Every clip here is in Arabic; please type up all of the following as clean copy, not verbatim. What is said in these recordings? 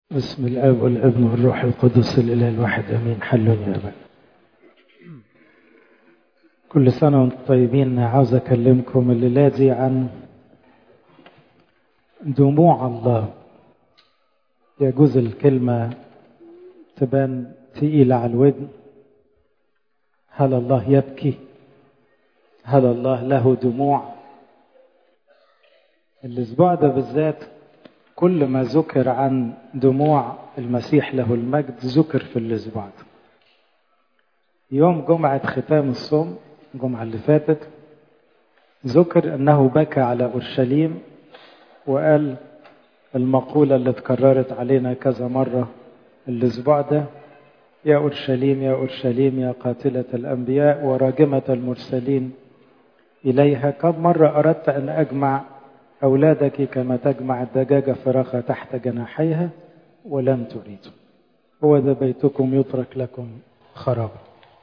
بسم الاب والابن والروح القدس الاله الواحد امين. حل يا رب. كل سنه وانتم طيبين. عاوز اكلمكم الليله دي عن دموع الله. يجوز الكلمه تبان ثقيله على الودن. هل الله يبكي؟ هل الله له دموع؟ الاسبوع ده بالذات كل ما ذكر عن دموع المسيح له المجد ذكر في الاسبوع ده. يوم جمعة ختام الصوم الجمعة اللي فاتت ذكر أنه بكى على أورشليم، وقال المقولة اللي اتكررت علينا كذا مرة الاسبوع ده: يا أورشليم يا أورشليم يا قاتلة الأنبياء وراجمة المرسلين إليها، كم مرة أردت أن أجمع أولادك كما تجمع الدجاجة فراخها تحت جناحيها ولم تريدوا، هو ذا بيتكم يترك لكم خرابا.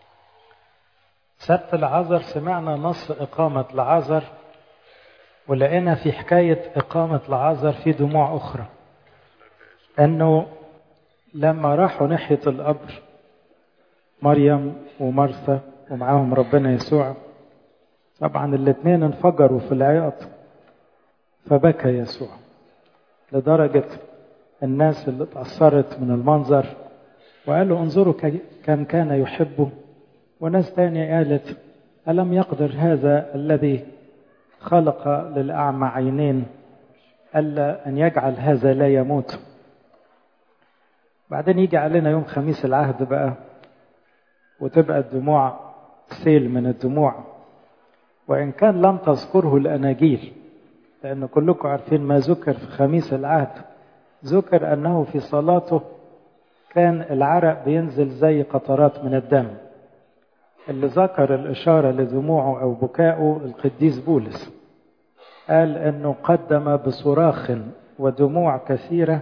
سبت العذر سمعنا نص إقامة العذر، ولقينا في حكاية إقامة العذر في دموع أخرى، أنه لما راحوا ناحية القبر مريم ومرثا ومعاهم ربنا يسوع، طبعا الاثنين انفجروا في العياط، فبكى يسوع لدرجة الناس اللي اتأثرت من المنظر وقالوا انظروا كم كان يحبه. وناس تانية قالت ألم يقدر هذا الذي خلق للأعمى عينين ألا أن يجعل هذا لا يموت. بعدين يجي علينا يوم خميس العهد بقى وتبقى الدموع سيل من الدموع، وإن كان لم تذكره الأناجيل، لأن كلكم عارفين ما ذكر في خميس العهد. ذكر أنه في صلاته كان العرق بينزل زي قطرات من الدم. اللي ذكر الإشارة لدموعه أو بكائه القديس بولس، قال أنه قدم بصراخ ودموع كثيرة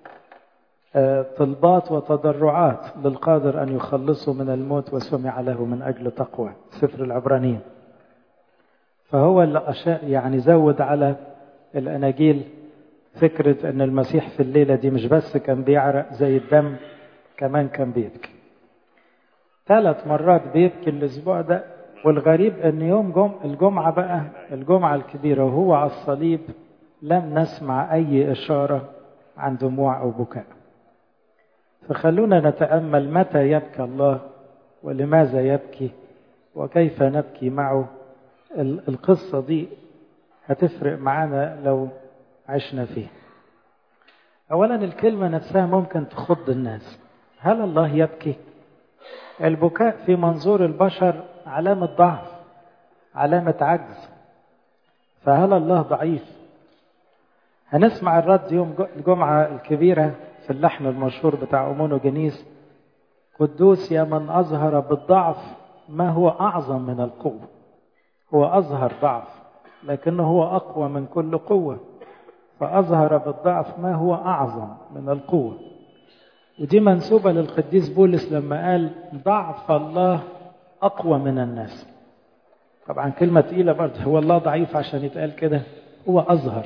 طلبات وتضرعات للقادر أن يخلصه من الموت، وسمع له من أجل تقوى، سفر العبرانيين. فهو اللي يعني زود على الأناجيل فكرة أن المسيح في الليلة دي مش بس كان بيعرق زي الدم، كمان كان بيبكي 3 مرات بيبكي الأسبوع ده. والغريب أن يوم الجمعة بقى الجمعة الكبيرة وهو على الصليب لم نسمع أي إشارة عن دموع أو بكاء. فخلونا نتأمل متى يبكي الله ولماذا يبكي وكيف نبكي معه. القصة دي هتفرق معانا لو عشنا فيه. أولا الكلمة نفسها ممكن تخض الناس. هل الله يبكي؟ البكاء في منظور البشر علامة ضعف، علامة عجز. فهل الله ضعيف؟ هنسمع الرد يوم الجمعة الكبيرة في اللحن المشهور بتاع أمونو جنيس: قدوس يا من أظهر بالضعف ما هو أعظم من القوة. هو أظهر ضعف لكنه هو أقوى من كل قوة، فأظهر بالضعف ما هو أعظم من القوة. ودي منسوبة للقديس بولس لما قال ضعف الله أقوى من الناس. طبعا كلمة تقيلة برضه، هو الله ضعيف عشان يتقال كده؟ هو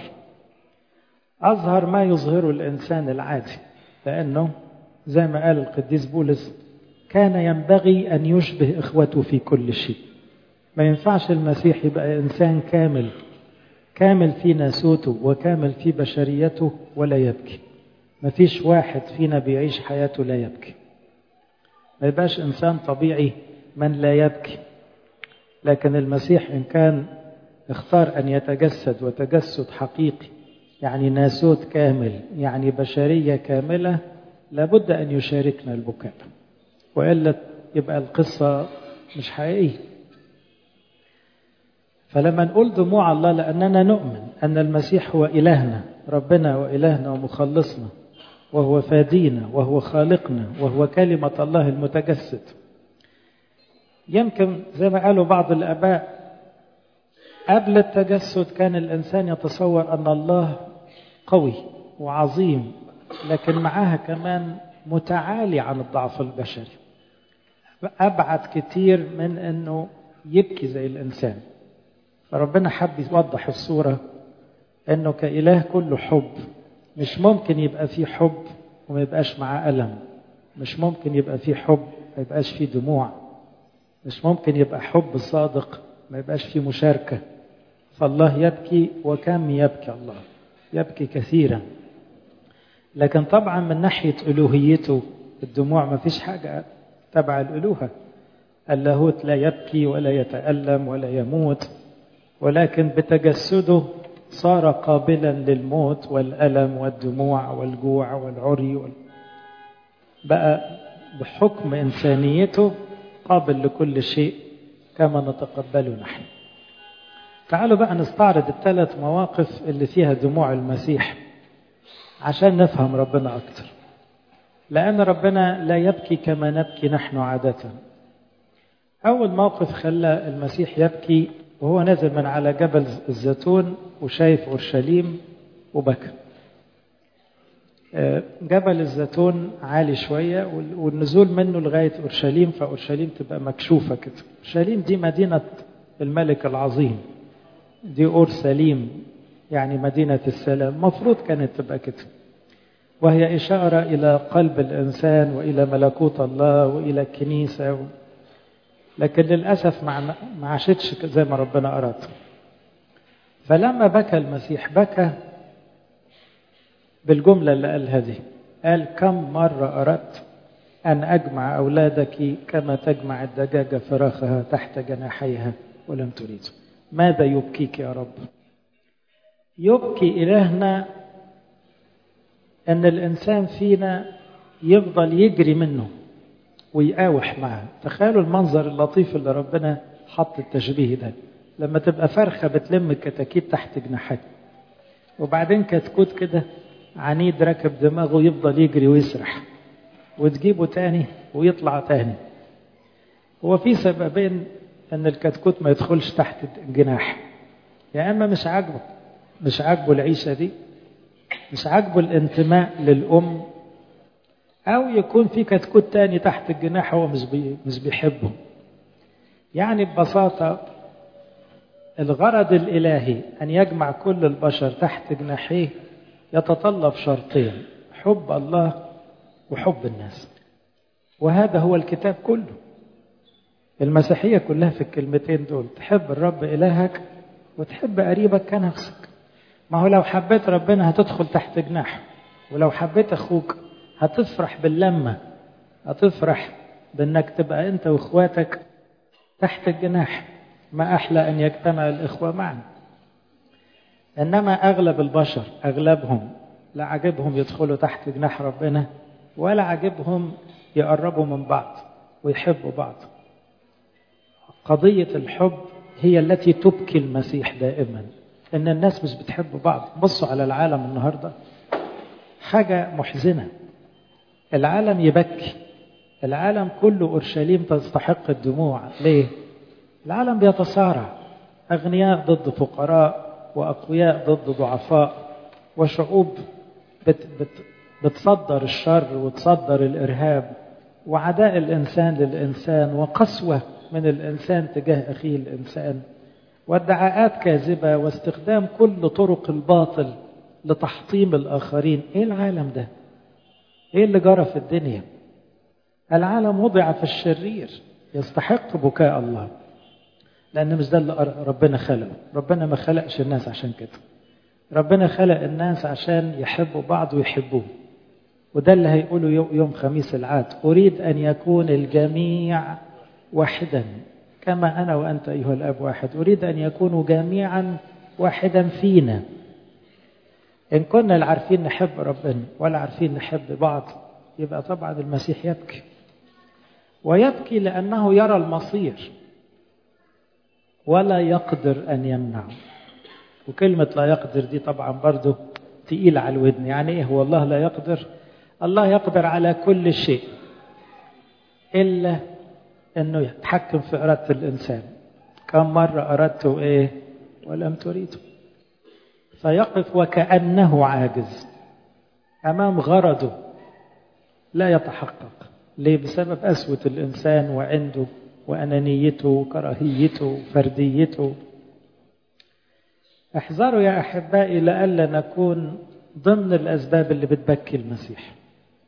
أظهر ما يظهره الإنسان العادي، لأنه زي ما قال القديس بولس كان ينبغي أن يشبه إخوته في كل شيء. ما ينفعش المسيح يبقى إنسان كامل في ناسوته وكامل في بشريته ولا يبكي. ما فيش واحد فينا بيعيش حياته لا يبكي. ما يبقاش إنسان طبيعي من لا يبكي. لكن المسيح إن كان اختار أن يتجسد وتجسد حقيقي، يعني ناسوت كامل، يعني بشرية كاملة، لابد أن يشاركنا البكاء، وإلا يبقى القصة مش حقيقية. فلما نقول دموع الله لأننا نؤمن أن المسيح هو إلهنا، ربنا وإلهنا ومخلصنا، وهو فادينا وهو خالقنا وهو كلمة الله المتجسد. يمكن زي ما قالوا بعض الآباء قبل التجسد كان الإنسان يتصور أن الله قوي وعظيم، لكن معها كمان متعالي عن الضعف البشري، أبعد كتير من أنه يبكي زي الإنسان. فربنا حب يوضح الصورة أنه كإله كله حب، مش ممكن يبقى فيه حب وما يبقاش معاه ألم. مش ممكن يبقى فيه حب ما يبقاش فيه دموع. مش ممكن يبقى حب صادق ما يبقاش فيه مشاركة. فالله يبكي، وكم يبكي الله، يبكي كثيرا. لكن طبعا من ناحية ألوهيته الدموع ما فيش حاجة تبع الألوهة. اللاهوت لا يبكي ولا يتألم ولا يموت، ولكن بتجسده صار قابلا للموت والألم والدموع والجوع والعري بقى بحكم إنسانيته قابل لكل شيء كما نتقبله نحن. تعالوا بقى نستعرض ال3 مواقف اللي فيها دموع المسيح عشان نفهم ربنا أكتر. لأن ربنا لا يبكي كما نبكي نحن عادة. أول موقف خلى المسيح يبكي وهو نازل من على جبل الزيتون وشايف أورشليم وبكى. جبل الزيتون عالي شوية والنزول منه لغاية أورشليم، فأورشليم تبقى مكشوفة كده. أورشليم دي مدينة الملك العظيم، دي أورسليم يعني مدينة السلام، مفروض كانت تبقى كده، وهي إشارة إلى قلب الإنسان وإلى ملكوت الله وإلى الكنيسة. لكن للأسف ما عاشتش زي ما ربنا أراد. فلما بكى المسيح بكى بالجملة اللي قالها دي، قال كم مرة أردت أن أجمع أولادك كما تجمع الدجاجة فراخها تحت جناحيها ولم تريد. ماذا يبكيك يا رب؟ يبكي إلهنا أن الإنسان فينا يفضل يجري منه ويقاوح معه. تخيلوا المنظر اللطيف اللي ربنا حط التشبيه ده، لما تبقى فرخة بتلم الكتاكيت تحت جناحها، وبعدين كتكوت كده عنيد راكب دماغه يفضل يجري ويسرح، وتجيبه تاني ويطلع تاني. هو في سببين ان الكتكوت ما يدخلش تحت الجناح. يا اما مش عاجبه العيشة دي، مش عاجبه الانتماء للأم، أو يكون في كتكوت تاني تحت الجناح هو مش بيحبه. يعني ببساطة الغرض الإلهي أن يجمع كل البشر تحت جناحيه يتطلب شرطين: حب الله وحب الناس. وهذا هو الكتاب كله. المسيحية كلها في الكلمتين دول: تحب الرب إلهك وتحب قريبك كنفسك. ما هو لو حبيت ربنا هتدخل تحت جناحه، ولو حبيت أخوك هتفرح باللمة، هتفرح بأنك تبقى أنت وإخواتك تحت الجناح. ما أحلى أن يجتمع الإخوة معا. إنما أغلب البشر أغلبهم لا عجبهم يدخلوا تحت جناح ربنا، ولا عجبهم يقربوا من بعض ويحبوا بعض. قضية الحب هي التي تبكي المسيح دائما، إن الناس مش بتحب بعض. بصوا على العالم النهاردة، حاجة محزنة. العالم يبكي، العالم كله أورشليم تستحق الدموع. ليه؟ العالم بيتصارع، أغنياء ضد فقراء، وأقوياء ضد ضعفاء، وشعوب بتصدر الشر وتصدر الإرهاب، وعداء الإنسان للإنسان، وقسوة من الإنسان تجاه أخيه الإنسان، وادعاءات كاذبة، واستخدام كل طرق الباطل لتحطيم الآخرين. إيه العالم ده؟ إيه اللي جرى في الدنيا؟ العالم وضع في الشرير، يستحق بكاء الله، لأن مش ده اللي ربنا خلقه. ربنا ما خلقش الناس عشان كده. ربنا خلق الناس عشان يحبوا بعض ويحبوه. وده اللي هيقوله يوم خميس العاد: أريد أن يكون الجميع واحدا كما أنا وأنت أيها الأب واحد. أريد أن يكونوا جميعا واحدا فينا. إن كنا لا عارفين نحب ربنا ولا عارفين نحب بعض، يبقى طبعا المسيح يبكي. ويبكي لأنه يرى المصير ولا يقدر أن يمنعه. وكلمة لا يقدر دي طبعا برضو تقيل على الودن. يعني إيه هو الله لا يقدر؟ الله يقدر على كل شيء إلا أنه يتحكم في إرادة الإنسان. كم مرة أردت إيه ولم تريد. فيقف وكأنه عاجز أمام غرضه لا يتحقق. ليه؟ بسبب قسوة الإنسان وعنده وأنانيته وكراهيته وفرديته. احذروا يا أحبائي لئلا نكون ضمن الأسباب اللي بتبكي المسيح.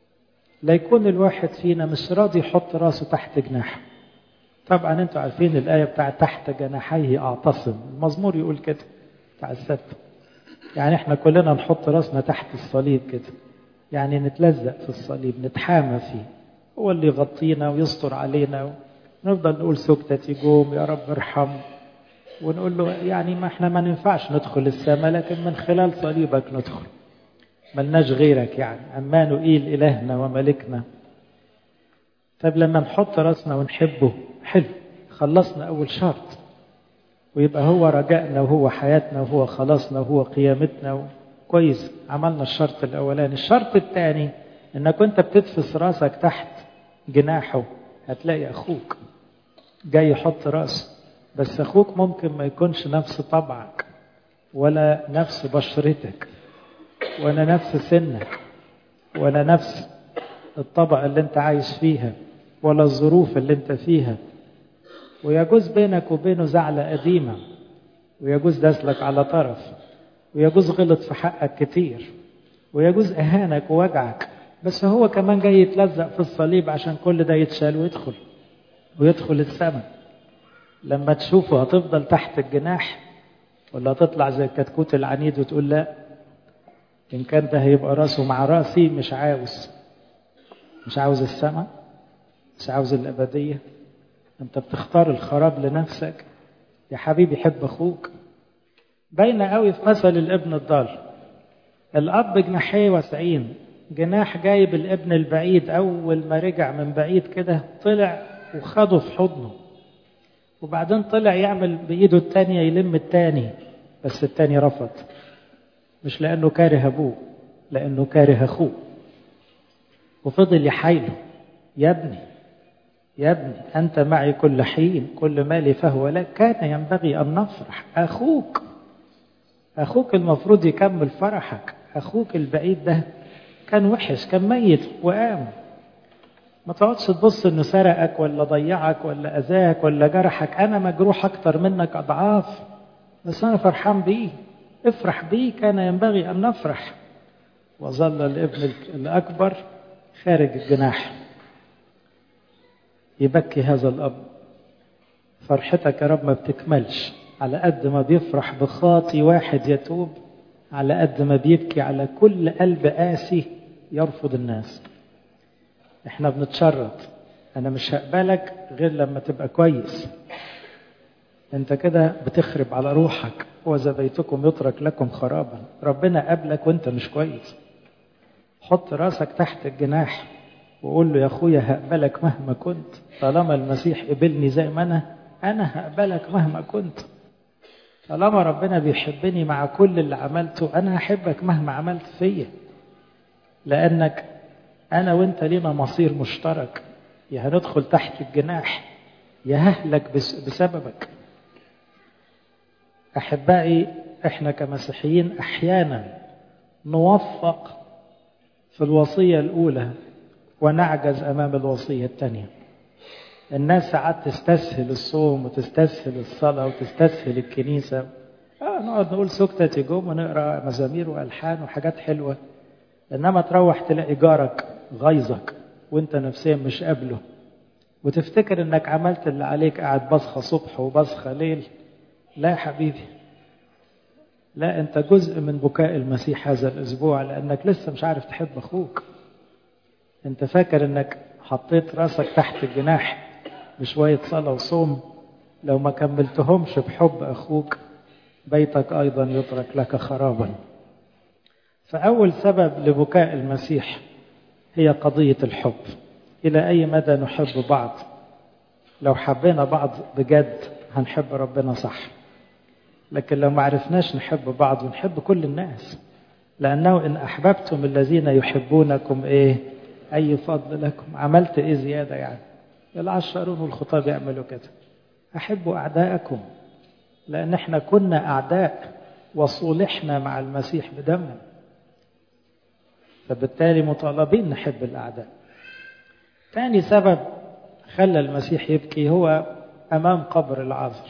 لا يكون الواحد فينا مش راضي يحط راسه تحت جناحه. طبعا انتوا عارفين الآية بتاع تحت جناحيه أعتصم، المزمور يقول كده بتاع السبت. يعني احنا كلنا نحط راسنا تحت الصليب كده، يعني نتلزق في الصليب، نتحامى فيه، هو اللي يغطينا ويستر علينا، ونفضل نقول سكتة يقوم يا رب ارحم، ونقول له يعني ما احنا ما ننفعش ندخل السماء، لكن من خلال صليبك ندخل، ملناش غيرك يعني عمانوئيل إلهنا وملكنا. طب لما نحط راسنا ونحبه حلو، خلصنا أول شرط، ويبقى هو رجائنا وهو حياتنا وهو خلاصنا وهو قيامتنا كويس، عملنا الشرط الأولاني. الشرط الثاني إنك أنت بتدفس راسك تحت جناحه هتلاقي أخوك جاي يحط راسه، بس أخوك ممكن ما يكونش نفس طبعك ولا نفس بشرتك ولا نفس سنك ولا نفس الطبقة اللي انت عايش فيها ولا الظروف اللي انت فيها، ويجوز بينك وبينه زعلة قديمة، ويجوز داسلك على طرف، ويجوز غلط في حقك كتير، ويجوز أهانك ووجعك، بس هو كمان جاي يتلزق في الصليب عشان كل ده يتشال ويدخل السماء. لما تشوفه هتفضل تحت الجناح ولا تطلع زي الكتكوت العنيد وتقول لا، إن كان ده هيبقى راسه مع راسي مش عاوز السماء، مش عاوز الأبدية. أنت بتختار الخراب لنفسك يا حبيبي. حب أخوك. باينة قوي في مثل الابن الضال. الأب جناحيه واسعين، جناح جايب الابن البعيد، أول ما رجع من بعيد كده طلع وخده في حضنه، وبعدين طلع يعمل بإيده التانية يلم التاني، بس التاني رفض، مش لأنه كاره أبوه، لأنه كاره أخوه، وفضل يحايله، يا ابني أنت معي كل حين، كل مالي فهو لك، كان ينبغي أن نفرح. أخوك المفروض يكمل فرحك. أخوك البعيد ده كان وحش، كان ميت وقام. ما تقعدش تبص إنه سرقك ولا ضيعك ولا أذاك ولا جرحك. أنا مجروح أكتر منك أضعاف، بس أنا فرحان بيه. افرح بيه، كان ينبغي أن نفرح. وظل الابن الأكبر خارج الجناح يبكي هذا الأب. فرحتك يا رب ما بتكملش على قد ما بيفرح بخاطي واحد يتوب، على قد ما بيبكي على كل قلب قاسي يرفض الناس. احنا بنتشرط، انا مش هقبلك غير لما تبقى كويس. انت كده بتخرب على روحك. وإذا بيتكم يترك لكم خرابا. ربنا قبلك وانت مش كويس. حط راسك تحت الجناح وقول له يا اخويا هقبلك مهما كنت، طالما المسيح قبلني زي ما انا هقبلك مهما كنت. طالما ربنا بيحبني مع كل اللي عملته، انا هحبك مهما عملت فيا، لانك انا وانت لينا مصير مشترك، يا هندخل تحت الجناح يا ههلك بسببك. احبائي، احنا كمسيحيين احيانا نوفق في الوصية الأولى ونعجز أمام الوصية الثانية. الناس ساعات تستسهل الصوم وتستسهل الصلاة وتستسهل الكنيسة، نقعد نقول سكتة يجوم ونقرأ مزامير وألحان وحاجات حلوة، إنما تروح تلاقي جارك غيظك وانت نفسيا مش قابله، وتفتكر انك عملت اللي عليك، قاعد بصخة صبح وبصخة ليل. لا يا حبيبي، لا، انت جزء من بكاء المسيح هذا الأسبوع، لأنك لسه مش عارف تحب أخوك. انت فاكر انك حطيت راسك تحت الجناح بشوية صلاة وصوم، لو ما كملتهمش بحب أخوك بيتك أيضا يترك لك خرابا. فأول سبب لبكاء المسيح هي قضية الحب. إلى أي مدى نحب بعض؟ لو حبينا بعض بجد هنحب ربنا صح، لكن لو ما عرفناش نحب بعض ونحب كل الناس، لأنه إن أحببتم الذين يحبونكم أي فضل لكم. عملت زيادة يعني؟ العشرون والخطاب يعملوا كده. أحبوا أعداءكم، لأن احنا كنا أعداء وصولحنا مع المسيح بدمه، فبالتالي مطالبين نحب الأعداء. ثاني سبب خلى المسيح يبكي هو أمام قبر العازر.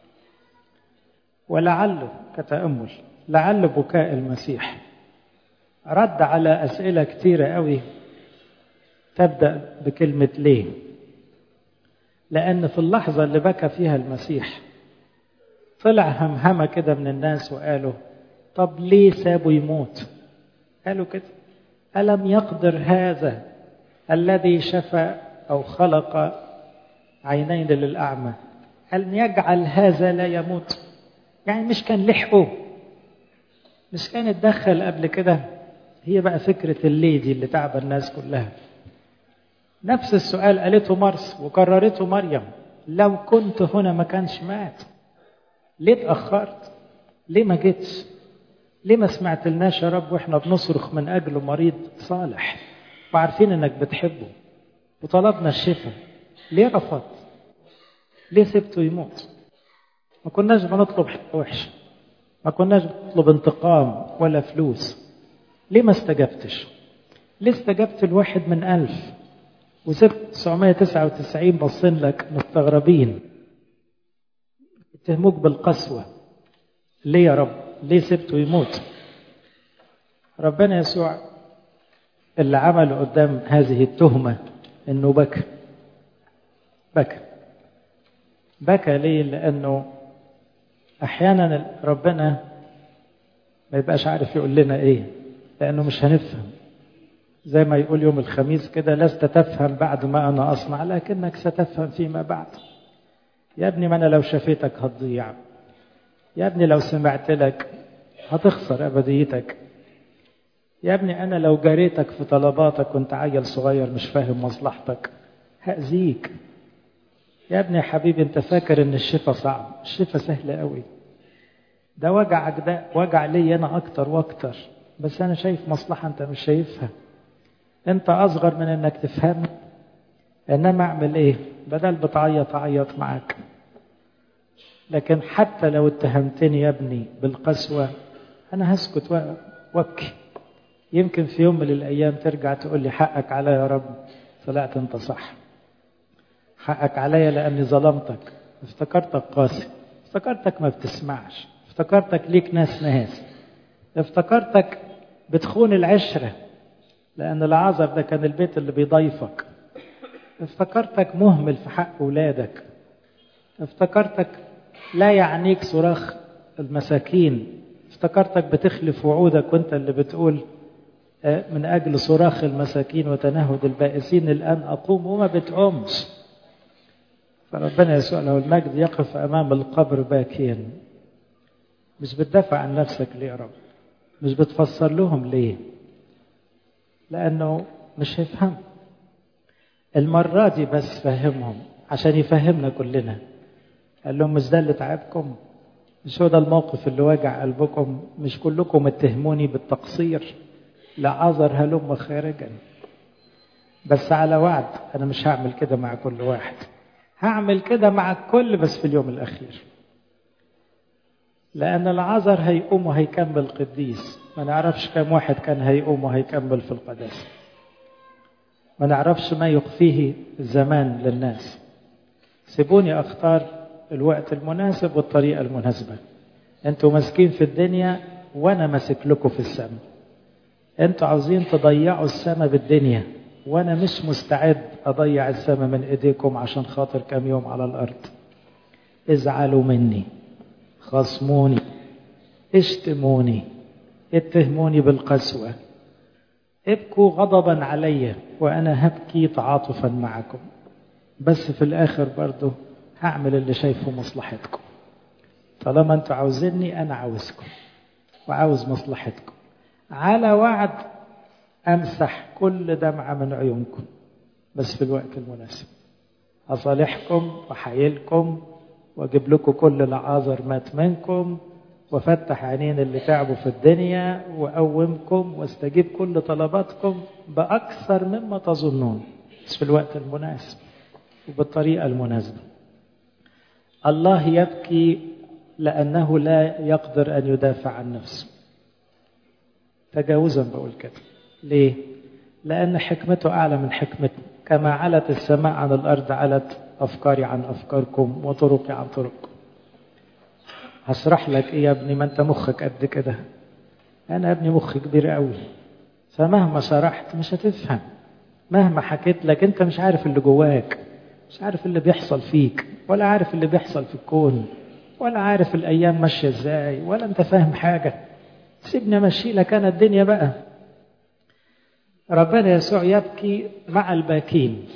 ولعله كتأمل، لعل بكاء المسيح رد على أسئلة كتيرة قوي تبدأ بكلمة ليه. لأن في اللحظة اللي بكى فيها المسيح طلع همهمة كده من الناس وقالوا طب ليه سابه يموت؟ قالوا كده ألم يقدر هذا الذي شفى أو خلق عينين للأعمى أن يجعل هذا لا يموت؟ يعني مش كان لحقه، مش كان اتدخل قبل كده؟ هي بقى فكرة الليه دي اللي تعب الناس كلها. نفس السؤال قالته مرس وكررته مريم، لو كنت هنا ما كانش مات. ليه اتأخرت؟ ليه ما جيتش؟ ليه ما سمعت لناش يا رب واحنا بنصرخ من أجله مريض صالح وعارفين انك بتحبه وطلبنا الشفاء؟ ليه رفضت؟ ليه سبته يموت؟ ما كناش بنطلب حاجة وحشة، ما كناش بنطلب انتقام ولا فلوس. ليه ما استجبتش؟ ليه استجبت الواحد من 1000 وسبت 999 بصين لك مستغربين اتهموك بالقسوة؟ ليه يا رب؟ ليه سبته يموت؟ ربنا يسوع اللي عمله قدام هذه التهمة انه بكى ليه؟ لانه احيانا ربنا ما يبقاش عارف يقول لنا ايه، لانه مش هنفهم. زي ما يقول يوم الخميس كده لست تفهم بعد ما انا اصنع لكنك ستفهم فيما بعد. يا ابني ما انا لو شفيتك هتضيع، يا ابني لو سمعت لك هتخسر ابديتك، يا ابني انا لو جريتك في طلباتك وانت عيل صغير مش فاهم مصلحتك هأذيك. يا ابني يا حبيبي انت فاكر ان الشفاء صعب؟ الشفاء سهل قوي. ده وجعك ده وجع لي انا اكتر واكتر، بس انا شايف مصلحة انت مش شايفها. انت اصغر من انك تفهمني، انما اعمل ايه؟ بدل بتعيط اعيط معاك. لكن حتى لو اتهمتني يا ابني بالقسوة انا هسكت وابكي. يمكن في يوم من الايام ترجع تقول لي حقك عليا يا رب، طلعت انت صح. حقك عليا لاني ظلمتك، افتكرتك قاسي، افتكرتك ما بتسمعش، افتكرتك ليك ناس، افتكرتك بتخون العشرة لأن العازر ده كان البيت اللي بيضيفك، افتكرتك مهمل في حق أولادك، افتكرتك لا يعنيك صراخ المساكين، افتكرتك بتخلف وعودك وانت اللي بتقول من أجل صراخ المساكين وتنهد البائسين الآن أقوم، وما بتقومش. فربنا يسوع له المجد يقف أمام القبر باكيا. مش بتدافع عن نفسك ليه يا رب؟ مش بتفسر لهم ليه؟ لأنه مش هيفهم. المرة دي بس فهمهم عشان يفهمنا كلنا. قال لهم مش ده اللي تعبكم؟ مش هو ده الموقف اللي واجع قلبكم؟ مش كلكم اتهموني بالتقصير؟ لعازر هلم خارجا. بس على وعد أنا مش هعمل كده مع كل واحد، هعمل كده مع الكل بس في اليوم الأخير. لأن العازر هيقوم وهيكمل قديس، ما نعرفش كم واحد كان هيقوم وهيكمل في القداسة، ما نعرفش ما يخفيه الزمان للناس. سيبوني أختار الوقت المناسب والطريقة المناسبة. أنتوا ماسكين في الدنيا وأنا ماسك لكم في السماء. أنتوا عاوزين تضيعوا السماء بالدنيا وأنا مش مستعد أضيع السماء من إيديكم عشان خاطر كم يوم على الأرض. ازعلوا مني، خصموني، اشتموني، اتهموني بالقسوة، ابكوا غضبا علي وأنا هبكي تعاطفا معكم، بس في الآخر برضو هعمل اللي شايفه مصلحتكم. طالما انتوا عاوزيني أنا عاوزكم وعاوز مصلحتكم. على وعد أمسح كل دمعة من عيونكم بس في الوقت المناسب. أصالحكم وحيلكم واجيب لكم كل العازر مات منكم وفتح عينين اللي تعبوا في الدنيا وأقومكم واستجيب كل طلباتكم بأكثر مما تظنون بس في الوقت المناسب وبالطريقة المناسبة. الله يبكي لأنه لا يقدر أن يدافع عن نفسه. تجاوزا بقول كده. ليه؟ لأن حكمته أعلى من حكمته. كما علت السماء عن الأرض علت أفكاري عن أفكاركم وطرقي عن طرقكم. هشرح لك إيه يا ابني؟ ما أنت مخك قد كده. أنا يا ابني مخي كبير قوي، فمهما شرحت مش هتفهم. مهما حكيت لك أنت مش عارف اللي جواك، مش عارف اللي بيحصل فيك، ولا عارف اللي بيحصل في الكون، ولا عارف الأيام ماشية إزاي، ولا أنت فاهم حاجة. سيبني أمشي لك أنا الدنيا بقى. ربنا يسوع يبكي مع الباكين،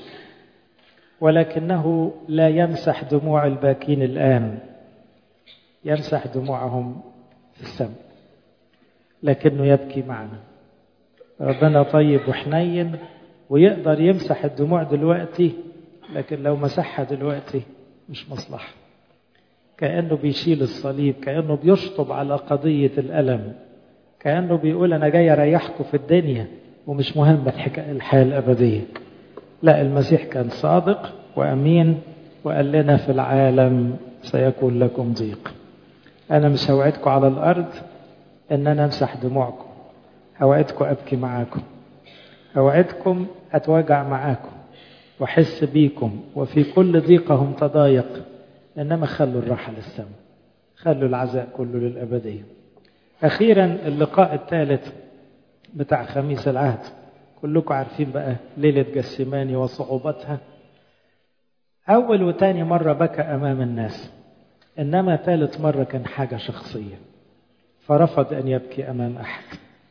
ولكنه لا يمسح دموع الباكين الآن، يمسح دموعهم في السماء، لكنه يبكي معنا. ربنا طيب وحنين ويقدر يمسح الدموع دلوقتي، لكن لو مسحها دلوقتي مش مصلحة. كأنه بيشيل الصليب، كأنه بيشطب على قضية الألم، كأنه بيقول أنا جاي أريحكم في الدنيا ومش مهم الحياة الأبدية. لا، المسيح كان صادق وأمين وقال لنا في العالم سيكون لكم ضيق. أنا مش هوعدكم على الأرض إن أنا أمسح دموعكم، هوعدكم أبكي معاكم، هوعدكم أتوجع معاكم وأحس بيكم، وفي كل ضيقهم تضايق، إنما خلوا الراحة للسماء، خلوا العزاء كله للأبدية. أخيرا اللقاء الثالث بتاع خميس العهد، كلكم عارفين بقى ليلة جسيماني وصعوبتها. أول وتاني مرة بكى أمام الناس، إنما ثالث مرة كان حاجة شخصية، فرفض أن يبكي أمام أحد.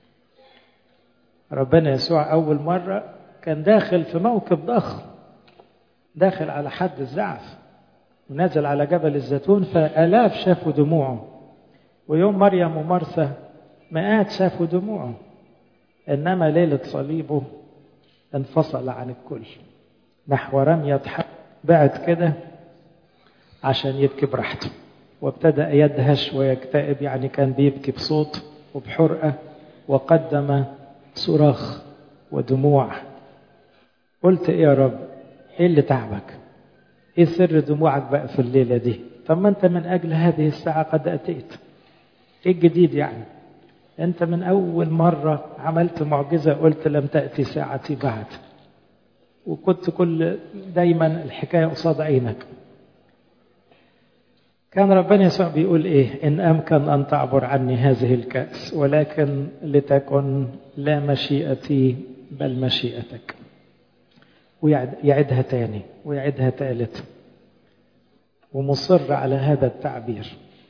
ربنا يسوع أول مرة كان داخل في موكب ضخم، داخل على حد الزعف، ونزل على جبل الزيتون فآلاف شافوا دموعه، ويوم مريم ومرثا مئات شافوا دموعه، إنما ليلة صليبه انفصل عن الكل نحو رمية حق، بعد كده عشان يبكي براحته، وابتدأ يدهش ويكتئب، يعني كان بيبكي بصوت وبحرقة، وقدم صراخ ودموع. قلت إيه يا رب؟ إيه اللي تعبك؟ إيه سر دموعك بقى في الليلة دي؟ طب ما أنت من أجل هذه الساعة قد أتيت، إيه الجديد يعني؟ أنت من أول مرة عملت معجزة قلت لم تأتي ساعتي بعد، وكنت دايما الحكاية قصاد عينك. كان ربنا يسوع بيقول إيه؟ إن أمكن أن تعبر عني هذه الكأس، ولكن لتكن لا مشيئتي بل مشيئتك. ويعدها تاني ويعدها ثالث، ومصر على هذا التعبير.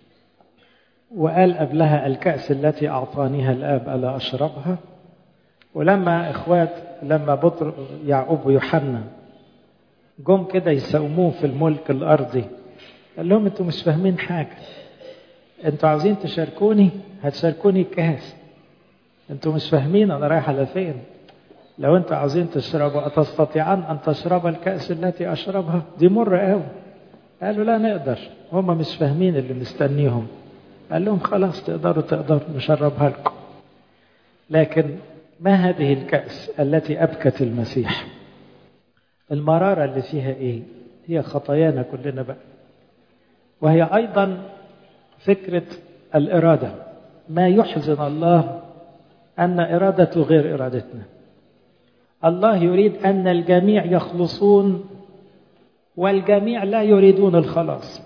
وقال قبلها الكأس التي أعطانيها الآب ألا أشربها. ولما لما يعقوب ويوحنا جم كده يساوموه في الملك الأرضي، قال لهم انتوا مش فاهمين حاجة، انتوا عاوزين تشاركوني هتشاركوني الكاس، انتوا مش فاهمين انا رايح على فين. لو انتوا عاوزين تشربوا أتستطيعان أن تشرب الكأس التي أشربها؟ دي مرة قوي. قالوا لا نقدر، هم مش فاهمين اللي مستنيهم. قال لهم خلاص تقدروا نشربها لكم. لكن ما هذه الكأس التي أبكت المسيح؟ المرارة اللي فيها إيه؟ هي خطايانا كلنا بقى، وهي أيضا فكرة الإرادة. ما يحزن الله أن إرادته غير إرادتنا. الله يريد أن الجميع يخلصون، والجميع لا يريدون الخلاص.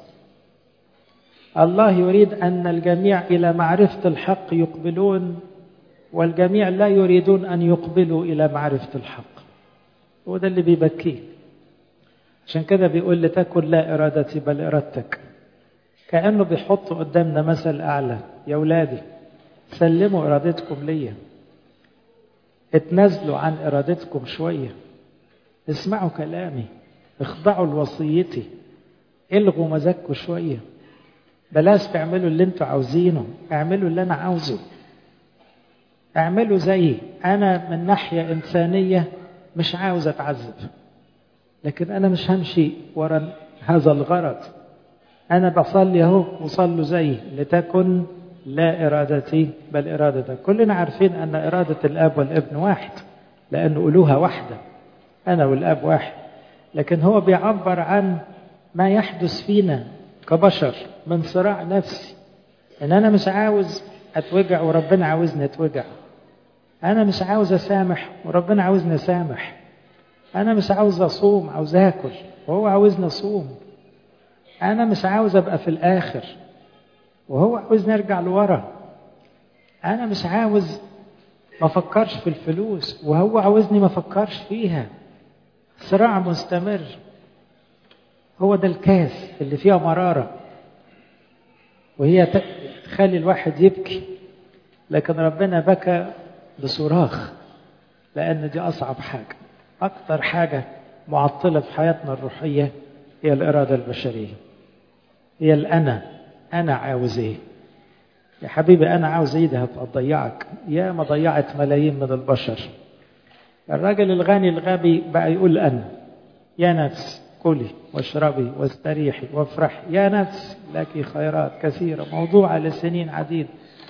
الله يريد أن الجميع إلى معرفة الحق يقبلون، والجميع لا يريدون أن يقبلوا إلى معرفة الحق. وده اللي بيبكيه. عشان كده بيقول لتكن لا إرادتي بل إرادتك. كأنه بيحط قدامنا مثل أعلى. يا أولادي سلموا إرادتكم ليا، اتنازلوا عن إرادتكم شوية، اسمعوا كلامي، اخضعوا لوصيتي، الغوا مزاجكم شوية، بلاش تعملوا اللي انتوا عاوزينه، اعملوا اللي أنا عاوزه، اعملوا زيي. أنا من ناحية إنسانية مش عاوز أتعذب، لكن أنا مش همشي ورا هذا الغرض. أنا بصلي أهو وصلوا زيي، لتكن لا إرادتي بل إرادتك. كلنا عارفين أن إرادة الأب والابن واحد، لأن ألوهة واحدة، أنا والأب واحد. لكن هو بيعبر عن ما يحدث فينا كبشر من صراع نفسي، إن أنا مش عاوز أتوجع وربنا عاوزني أتوجع، أنا مش عاوز أسامح وربنا عاوزني أسامح، أنا مش عاوز أصوم، عاوز أكل وهو عاوزني أصوم، أنا مش عاوز أبقى في الآخر وهو عاوزني أرجع لورا، أنا مش عاوز ما فكرش في الفلوس، وهو عاوزني ما فكرش فيها. صراع مستمر. هو ده الكاس اللي فيها مرارة، وهي تخلي الواحد يبكي. لكن ربنا بكى بصراخ، لأن دي أصعب حاجة. أكتر حاجة معطلة في حياتنا الروحية هي الإرادة البشرية، هي الأنا. أنا عاوز إيه يا حبيبي؟ أنا عاوز إيه؟ ده هتضيعك. يا ما ضيعت ملايين من البشر. الراجل الغني الغبي بقى يقول أنا. يا نفس كلي واشربي واستريحي وافرحي، يا نفس لك خيرات كثيرة موضوعة لسنين عديدة.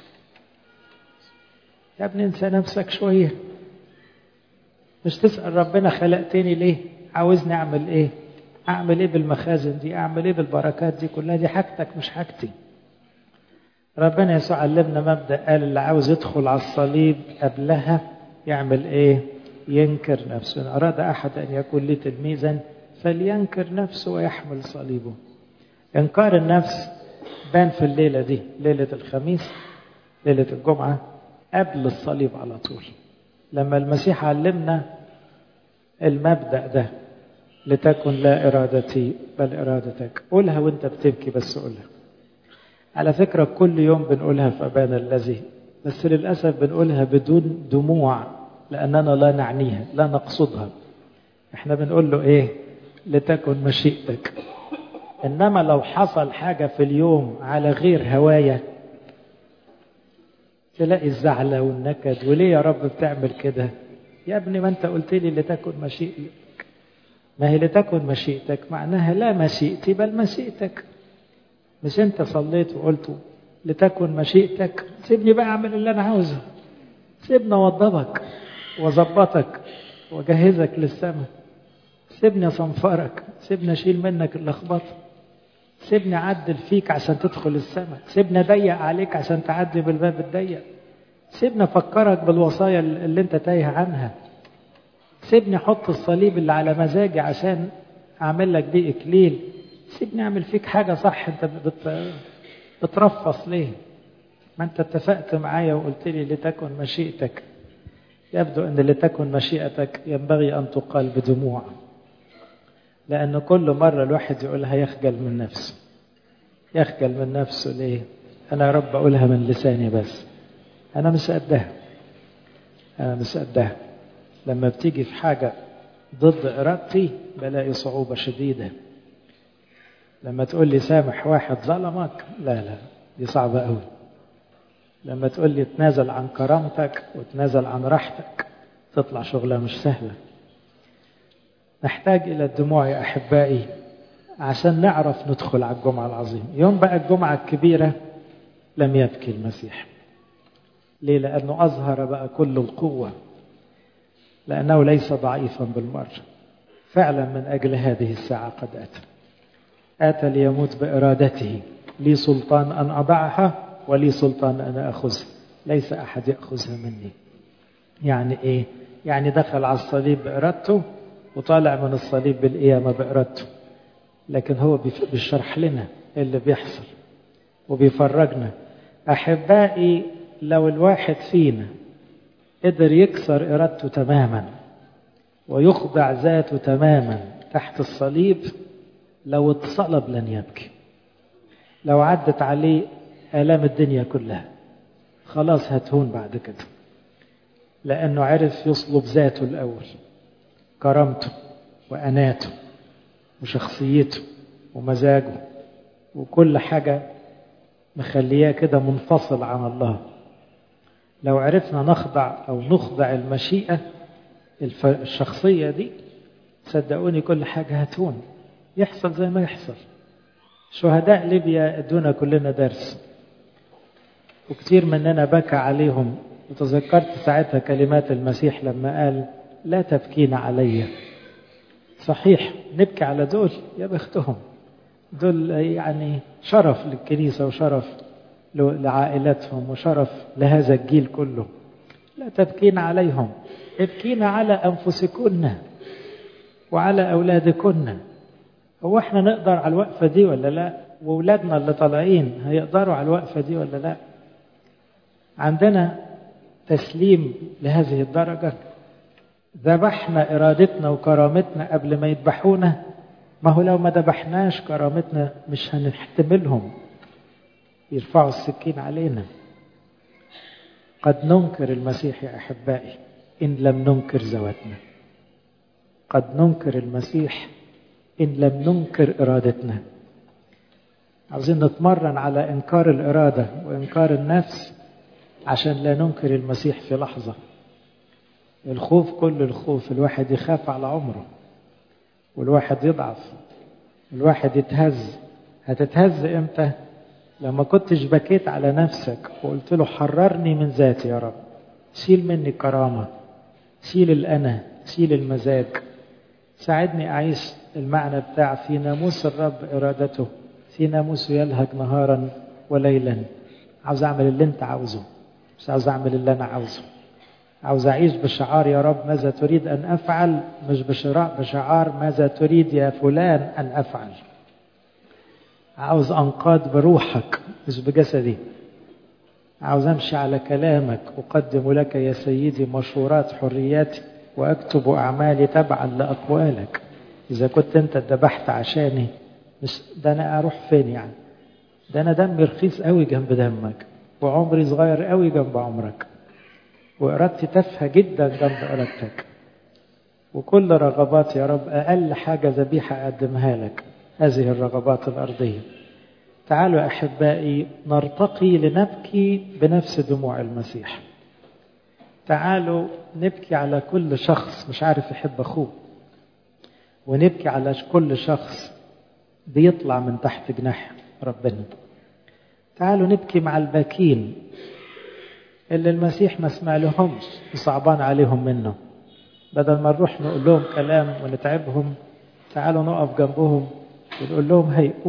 يا ابني انسى نفسك شوية. مش تسأل ربنا خلقتني ليه؟ عاوزني أعمل إيه؟ أعمل إيه بالمخازن دي؟ أعمل إيه بالبركات دي كلها؟ دي حاجتك مش حاجتي. ربنا يسوع علمنا مبدأ، قال اللي عاوز يدخل على الصليب قبلها يعمل إيه؟ ينكر نفسه. إن أراد أحد أن يكون لي تلميذا فلينكر نفسه ويحمل صليبه. إنكار النفس بان في الليلة دي، ليلة الخميس، ليلة الجمعة، قبل الصليب على طول، لما المسيح علمنا المبدأ ده، لتكن لا إرادتي بل إرادتك. قولها وانت بتبكي، بس قولها. على فكرة كل يوم بنقولها في أبانا الذي، بس للأسف بنقولها بدون دموع، لأننا لا نعنيها، لا نقصدها. احنا بنقول له ايه؟ لتكن مشيئتك. إنما لو حصل حاجة في اليوم على غير هواية، تلاقي الزعلة والنكد. وليه يا رب بتعمل كده؟ يا ابني ما انت قلت لي لتكن مشيئتك. ما هي لتكن مشيئتك معناها لا مشيئتي بل مشيئتك. مش انت صليت وقلت لتكن مشيئتك؟ سيبني بقى اعمل اللي انا عاوزه. سيبني اوضبك واظبطك واجهزك للسماء. سيبني اصنفرك. سيبني اشيل منك اللخبطه. سيبني اعدل فيك عشان تدخل السماء. سيبني اضيق عليك عشان تعدي بالباب الضيق. سيبني افكرك بالوصايا اللي انت تايه عنها. سيبني احط الصليب اللي على مزاجي عشان اعمل لك بيه اكليل. سيبني اعمل فيك حاجة صح. انت بترفص ليه؟ ما انت اتفقت معايا وقلت لي لتكن مشيئتك. يبدو ان لتكن مشيئتك ينبغي ان تقال بدموع، لان كل مرة الواحد يقولها يخجل من نفسه. يخجل من نفسه ليه؟ انا يا رب اقولها من لساني بس انا مش قدها. انا مش قدها. لما بتيجي في حاجة ضد إرادتي بلاقي صعوبة شديدة. لما تقول لي سامح واحد ظلمك، لا دي صعبة قوي. لما تقول لي تنازل عن كرامتك وتنازل عن راحتك، تطلع شغلة مش سهلة. نحتاج إلى الدموع يا أحبائي عشان نعرف ندخل على الجمعة العظيمة. يوم بقى الجمعة الكبيرة لم يبكي المسيح. ليه؟ لأنه أظهر بقى كل القوة، لأنه ليس ضعيفا بالمرة. فعلا من أجل هذه الساعة قد آتى ليموت بإرادته. لي سلطان أن أضعها ولي سلطان أن أخذها، ليس أحد يأخذها مني. يعني إيه؟ يعني دخل على الصليب بإرادته وطالع من الصليب بالقيامة بإرادته. لكن هو بيشرح لنا اللي بيحصل وبيفرجنا. أحبائي لو الواحد فينا قدر يكسر إرادته تماما ويخضع ذاته تماما تحت الصليب، لو اتصلب لن يبكي. لو عدت عليه آلام الدنيا كلها خلاص هتهون بعد كده، لأنه عرف يصلب ذاته الأول، كرامته وأناته وشخصيته ومزاجه وكل حاجة مخلياه كده منفصل عن الله. لو عرفنا نخضع أو نخضع المشيئة الشخصية دي، صدقوني كل حاجة هتهون. يحصل زي ما يحصل. شهداء ليبيا ادونا كلنا درس، وكتير مننا بكى عليهم. وتذكرت ساعتها كلمات المسيح لما قال لا تبكين علي. صحيح نبكي على دول، يا بختهم دول، يعني شرف للكنيسة وشرف لعائلتهم وشرف لهذا الجيل كله. لا تبكين عليهم، ابكينا على أنفسكن وعلى أولادكن. هو احنا نقدر على الوقفة دي ولا لا؟ وولادنا اللي طالعين هيقدروا على الوقفة دي ولا لا؟ عندنا تسليم لهذه الدرجة؟ ذبحنا إرادتنا وكرامتنا قبل ما يذبحونا. ما هو لو ما ذبحناش كرامتنا مش هنحتملهم يرفعوا السكين علينا. قد ننكر المسيح يا أحبائي إن لم ننكر ذواتنا. قد ننكر المسيح إن لم ننكر إرادتنا. عاوزين نتمرن على إنكار الإرادة وإنكار النفس عشان لا ننكر المسيح في لحظة. الخوف، كل الخوف، الواحد يخاف على عمره، والواحد يضعف، الواحد يتهز. هتتهز إمتى؟ لما كنتش بكيت على نفسك وقلت له حررني من ذاتي يا رب، شيل مني كرامة، شيل الأنا، شيل المزاج، ساعدني أعيش المعنى بتاع في ناموس الرب إرادته، في ناموسه يلهج نهارا وليلا. عاوز أعمل اللي أنت عاوزه، مش عاوز أعمل اللي أنا عاوزه. عاوز أعيش بشعار يا رب ماذا تريد أن أفعل، مش بشعار ماذا تريد يا فلان أن أفعل. عاوز أنقاد بروحك مش بجسدي. عاوز أمشي على كلامك، أقدم لك يا سيدي مشورات حرياتي وأكتب أعمالي تبعا لأقوالك. إذا كنت أنت ذبحت عشاني، مش ده أنا أروح فين يعني؟ ده أنا دمي رخيص قوي جنب دمك، وعمري صغير قوي جنب عمرك، وإرادتي تافهة جدا جنب إرادتك، وكل رغبات يا رب أقل حاجة ذبيحة أقدمها لك، هذه الرغبات الأرضية. تعالوا يا أحبائي نرتقي لنبكي بنفس دموع المسيح. تعالوا نبكي على كل شخص مش عارف يحب أخوه، ونبكي على كل شخص بيطلع من تحت جناح ربنا. تعالوا نبكي مع الباكين اللي المسيح ما سمع لهمش وصعبان عليهم منه. بدل ما نروح نقول لهم كلام ونتعبهم، تعالوا نقف جنبهم ونقول لهم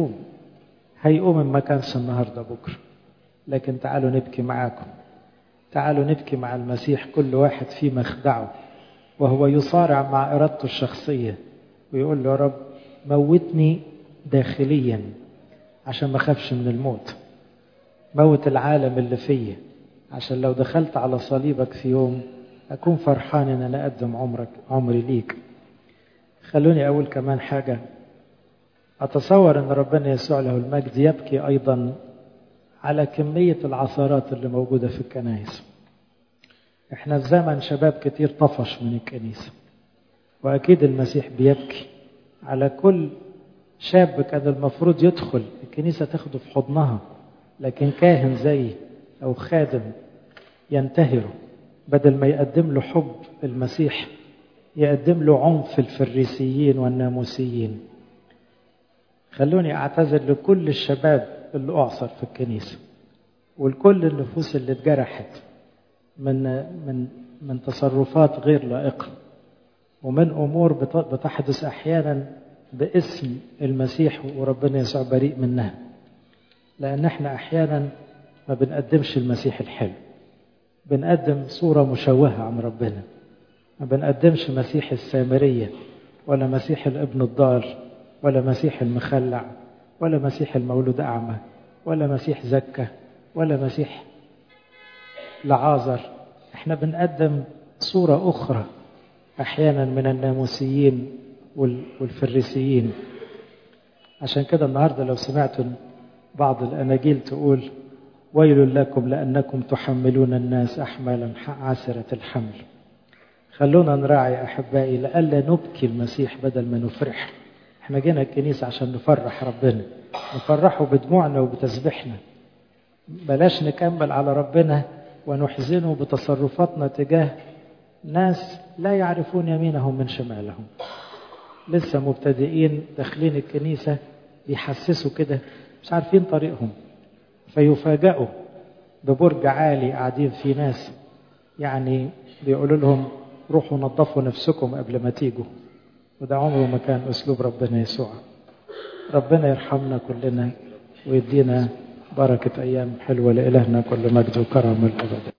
هيقوم ما كانش النهارده بكره، لكن تعالوا نبكي معاكم. تعالوا نبكي مع المسيح، كل واحد في مخدعه وهو يصارع مع إرادته الشخصية ويقول له يا رب موتني داخليا عشان ما خافش من الموت، موت العالم اللي فيه عشان لو دخلت على صليبك في يوم أكون فرحان إن أنا أقدم عمري ليك. خلوني أقول كمان حاجة. أتصور أن ربنا يسوع له المجد يبكي أيضا على كمية العثرات اللي موجودة في الكنائس. إحنا في زمن شباب كتير طفش من الكنيسة، وأكيد المسيح بيبكي على كل شاب كان المفروض يدخل الكنيسة تاخده في حضنها، لكن كاهن زي أو خادم ينتهره، بدل ما يقدم له حب المسيح يقدم له عنف الفريسيين والناموسيين. خلوني أعتذر لكل الشباب اللي أعصر في الكنيسة، ولكل النفوس اللي اتجرحت من تصرفات غير لائقة، ومن أمور بتحدث أحيانا باسم المسيح وربنا يسوع بريء منها، لأن احنا أحيانا ما بنقدمش المسيح الحلو، بنقدم صورة مشوهة عن ربنا. ما بنقدمش مسيح السامرية، ولا مسيح الابن الضال، ولا مسيح المخلع، ولا مسيح المولود أعمى، ولا مسيح زكة، ولا مسيح لعازر. احنا بنقدم صورة أخرى أحيانا من الناموسيين والفريسيين. عشان كده النهاردة لو سمعتوا بعض الأناجيل تقول ويل لكم لأنكم تحملون الناس أحمالا عسرة الحمل. خلونا نراعي أحبائي لألا نبكي المسيح بدل ما نفرح. احنا جينا الكنيسة عشان نفرح ربنا، نفرحه بدموعنا وبتسبيحنا. بلاش نكمل على ربنا ونحزنه بتصرفاتنا تجاه ناس لا يعرفون يمينهم من شمالهم، لسه مبتدئين داخلين الكنيسة بيحسسوا كده مش عارفين طريقهم، فيفاجئوا ببرج عالي قاعدين فيه ناس يعني بيقولوا لهم روحوا نظفوا نفسكم قبل ما تيجوا. وده عمره ما كان أسلوب ربنا يسوع. ربنا يرحمنا كلنا ويدينا بركة أيام حلوة. لإلهنا كل مجد وكرم الأبد.